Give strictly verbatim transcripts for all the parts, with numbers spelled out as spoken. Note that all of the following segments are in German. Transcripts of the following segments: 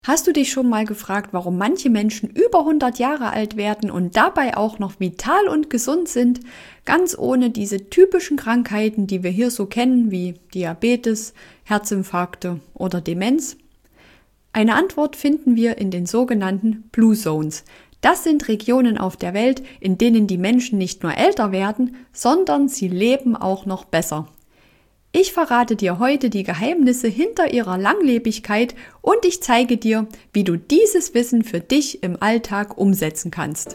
Hast du dich schon mal gefragt, warum manche Menschen über hundert Jahre alt werden und dabei auch noch vital und gesund sind, ganz ohne diese typischen Krankheiten, die wir hier so kennen, wie Diabetes, Herzinfarkte oder Demenz? Eine Antwort finden wir in den sogenannten Blue Zones. Das sind Regionen auf der Welt, in denen die Menschen nicht nur älter werden, sondern sie leben auch noch besser. Ich verrate dir heute die Geheimnisse hinter ihrer Langlebigkeit und ich zeige dir, wie du dieses Wissen für dich im Alltag umsetzen kannst.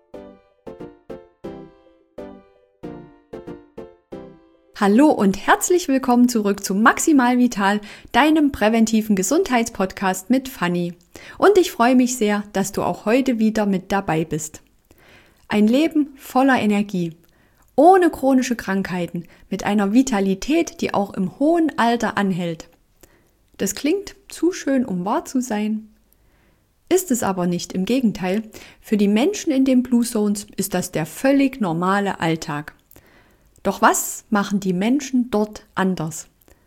Hallo und herzlich willkommen zurück zu Maximal Vital, deinem präventiven Gesundheitspodcast mit Fanny. Und ich freue mich sehr, dass du auch heute wieder mit dabei bist. Ein Leben voller Energie. Ohne chronische Krankheiten, mit einer Vitalität, die auch im hohen Alter anhält. Das klingt zu schön, um wahr zu sein. Ist es aber nicht, im Gegenteil. Für die Menschen in den Blue Zones ist das der völlig normale Alltag. Doch was machen die Menschen dort anders?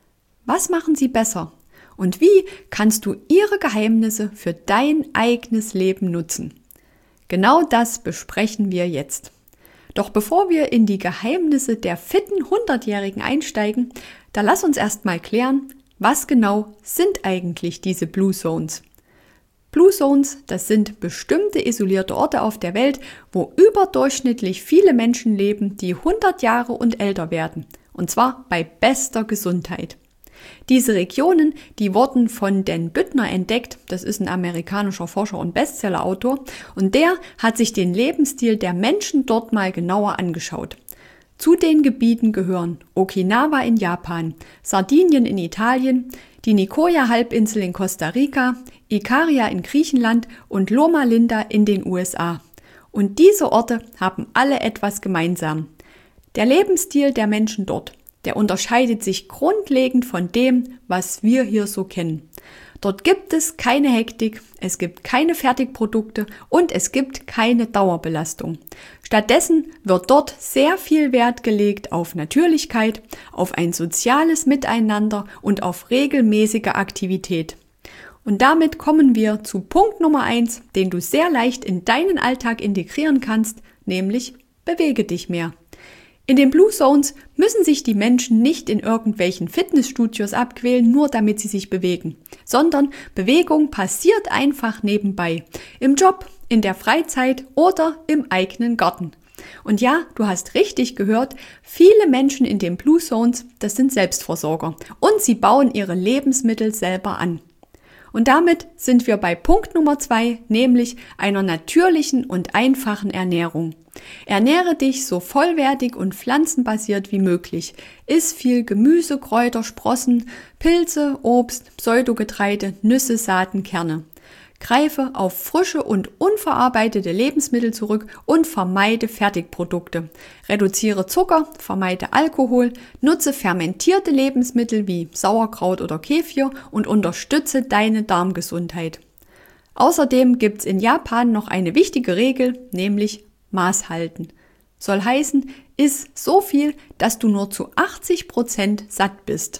Was machen sie besser? Und wie kannst du ihre Geheimnisse für dein eigenes Leben nutzen? Genau das besprechen wir jetzt. Doch bevor wir in die Geheimnisse der fitten hundertjährigen einsteigen, da lass uns erstmal klären, was genau sind eigentlich diese Blue Zones? Blue Zones, das sind bestimmte isolierte Orte auf der Welt, wo überdurchschnittlich viele Menschen leben, die hundert Jahre und älter werden. Und zwar bei bester Gesundheit. Diese Regionen, die wurden von Dan Buettner entdeckt, das ist ein amerikanischer Forscher und Bestsellerautor, und der hat sich den Lebensstil der Menschen dort mal genauer angeschaut. Zu den Gebieten gehören Okinawa in Japan, Sardinien in Italien, die Nicoya-Halbinsel in Costa Rica, Ikaria in Griechenland und Loma Linda in den U S A. Und diese Orte haben alle etwas gemeinsam. Der Lebensstil der Menschen dort, der unterscheidet sich grundlegend von dem, was wir hier so kennen. Dort gibt es keine Hektik, es gibt keine Fertigprodukte und es gibt keine Dauerbelastung. Stattdessen wird dort sehr viel Wert gelegt auf Natürlichkeit, auf ein soziales Miteinander und auf regelmäßige Aktivität. Und damit kommen wir zu Punkt Nummer eins, den du sehr leicht in deinen Alltag integrieren kannst, nämlich bewege dich mehr. In den Blue Zones müssen sich die Menschen nicht in irgendwelchen Fitnessstudios abquälen, nur damit sie sich bewegen, sondern Bewegung passiert einfach nebenbei, im Job, in der Freizeit oder im eigenen Garten. Und ja, du hast richtig gehört, viele Menschen in den Blue Zones, das sind Selbstversorger und sie bauen ihre Lebensmittel selber an. Und damit sind wir bei Punkt Nummer zwei, nämlich einer natürlichen und einfachen Ernährung. Ernähre dich so vollwertig und pflanzenbasiert wie möglich. Iss viel Gemüse, Kräuter, Sprossen, Pilze, Obst, Pseudogetreide, Nüsse, Saaten, Kerne. Greife auf frische und unverarbeitete Lebensmittel zurück und vermeide Fertigprodukte. Reduziere Zucker, vermeide Alkohol, nutze fermentierte Lebensmittel wie Sauerkraut oder Kefir und unterstütze deine Darmgesundheit. Außerdem gibt's in Japan noch eine wichtige Regel, nämlich Maß halten. Soll heißen, iss so viel, dass du nur zu achtzig Prozent satt bist.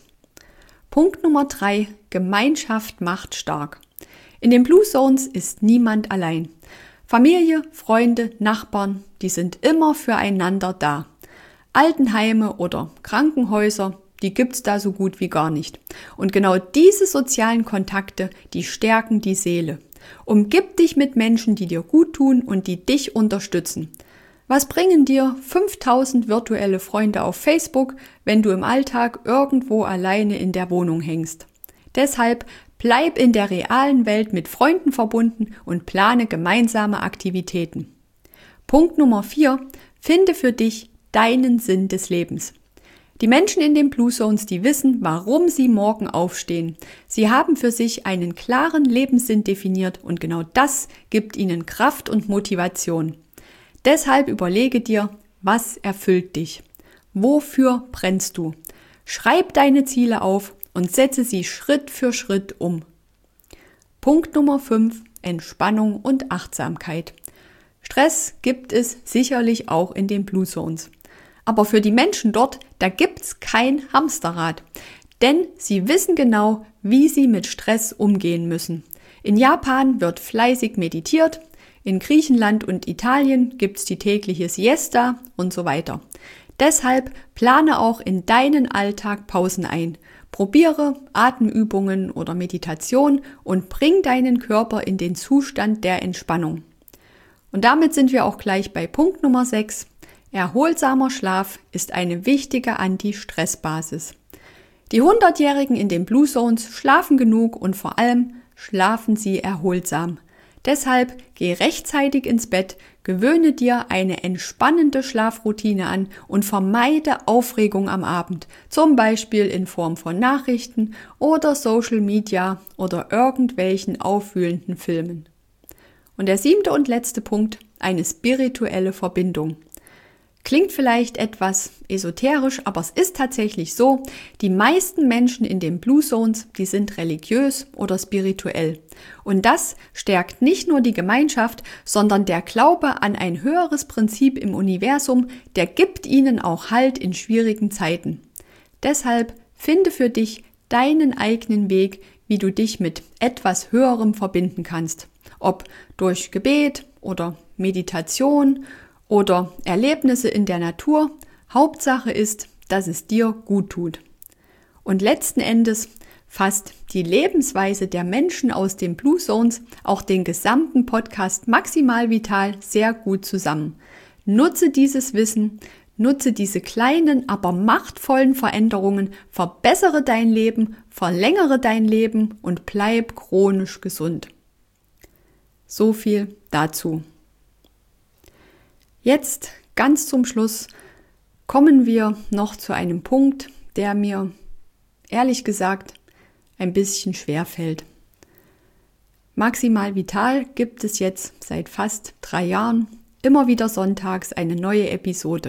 Punkt Nummer drei. Gemeinschaft macht stark. In den Blue Zones ist niemand allein. Familie, Freunde, Nachbarn, die sind immer füreinander da. Altenheime oder Krankenhäuser, die gibt's da so gut wie gar nicht. Und genau diese sozialen Kontakte, die stärken die Seele. Umgib dich mit Menschen, die dir gut tun und die dich unterstützen. Was bringen dir fünftausend virtuelle Freunde auf Facebook, wenn du im Alltag irgendwo alleine in der Wohnung hängst? Deshalb bleib in der realen Welt mit Freunden verbunden und plane gemeinsame Aktivitäten. Punkt Nummer vier. Finde für dich deinen Sinn des Lebens. Die Menschen in den Blue Zones, die wissen, warum sie morgen aufstehen. Sie haben für sich einen klaren Lebenssinn definiert und genau das gibt ihnen Kraft und Motivation. Deshalb überlege dir, was erfüllt dich? Wofür brennst du? Schreib deine Ziele auf und setze sie Schritt für Schritt um. Punkt Nummer fünf. Entspannung und Achtsamkeit. Stress gibt es sicherlich auch in den Blue Zones. Aber für die Menschen dort, da gibt's kein Hamsterrad. Denn sie wissen genau, wie sie mit Stress umgehen müssen. In Japan wird fleißig meditiert, in Griechenland und Italien gibt's die tägliche Siesta und so weiter. Deshalb plane auch in deinen Alltag Pausen ein. Probiere Atemübungen oder Meditation und bring deinen Körper in den Zustand der Entspannung. Und damit sind wir auch gleich bei Punkt Nummer sechs. Erholsamer Schlaf ist eine wichtige Anti-Stress-Basis. Die Hundertjährigen in den Blue Zones schlafen genug und vor allem schlafen sie erholsam. Deshalb geh rechtzeitig ins Bett, gewöhne dir eine entspannende Schlafroutine an und vermeide Aufregung am Abend, zum Beispiel in Form von Nachrichten oder Social Media oder irgendwelchen aufwühlenden Filmen. Und der siebte und letzte Punkt, eine spirituelle Verbindung. Klingt vielleicht etwas esoterisch, aber es ist tatsächlich so, die meisten Menschen in den Blue Zones, die sind religiös oder spirituell. Und das stärkt nicht nur die Gemeinschaft, sondern der Glaube an ein höheres Prinzip im Universum, der gibt ihnen auch Halt in schwierigen Zeiten. Deshalb finde für dich deinen eigenen Weg, wie du dich mit etwas Höherem verbinden kannst. Ob durch Gebet oder Meditation oder Erlebnisse in der Natur. Hauptsache ist, dass es dir gut tut. Und letzten Endes fasst die Lebensweise der Menschen aus den Blue Zones auch den gesamten Podcast Maximal Vital sehr gut zusammen. Nutze dieses Wissen, nutze diese kleinen, aber machtvollen Veränderungen, verbessere dein Leben, verlängere dein Leben und bleib chronisch gesund. So viel dazu. Jetzt, ganz zum Schluss, kommen wir noch zu einem Punkt, der mir, ehrlich gesagt, ein bisschen schwer fällt. Maximal Vital gibt es jetzt seit fast drei Jahren, immer wieder sonntags eine neue Episode.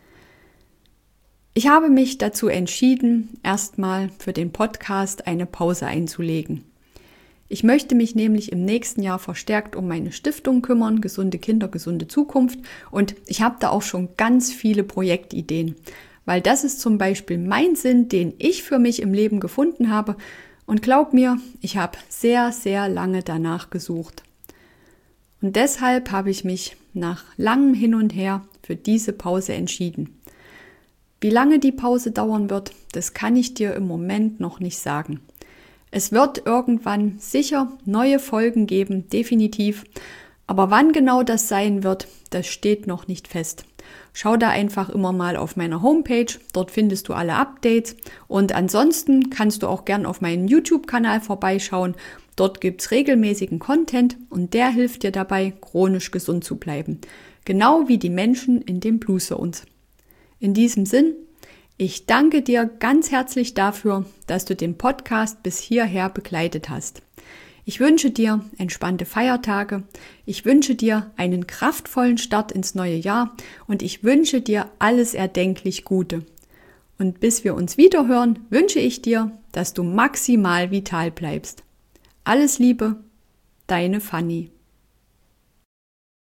Ich habe mich dazu entschieden, erstmal für den Podcast eine Pause einzulegen. Ich möchte mich nämlich im nächsten Jahr verstärkt um meine Stiftung kümmern, Gesunde Kinder, gesunde Zukunft. Und ich habe da auch schon ganz viele Projektideen, weil das ist zum Beispiel mein Sinn, den ich für mich im Leben gefunden habe. Und glaub mir, ich habe sehr, sehr lange danach gesucht. Und deshalb habe ich mich nach langem Hin und Her für diese Pause entschieden. Wie lange die Pause dauern wird, das kann ich dir im Moment noch nicht sagen. Es wird irgendwann sicher neue Folgen geben, definitiv. Aber wann genau das sein wird, das steht noch nicht fest. Schau da einfach immer mal auf meiner Homepage, dort findest du alle Updates. Und ansonsten kannst du auch gern auf meinem YouTube-Kanal vorbeischauen. Dort gibt's regelmäßigen Content und der hilft dir dabei, chronisch gesund zu bleiben. Genau wie die Menschen in den Blue Zones. In diesem Sinn, ich danke dir ganz herzlich dafür, dass du den Podcast bis hierher begleitet hast. Ich wünsche dir entspannte Feiertage, ich wünsche dir einen kraftvollen Start ins neue Jahr und ich wünsche dir alles erdenklich Gute. Und bis wir uns wieder hören, wünsche ich dir, dass du maximal vital bleibst. Alles Liebe, deine Fanny.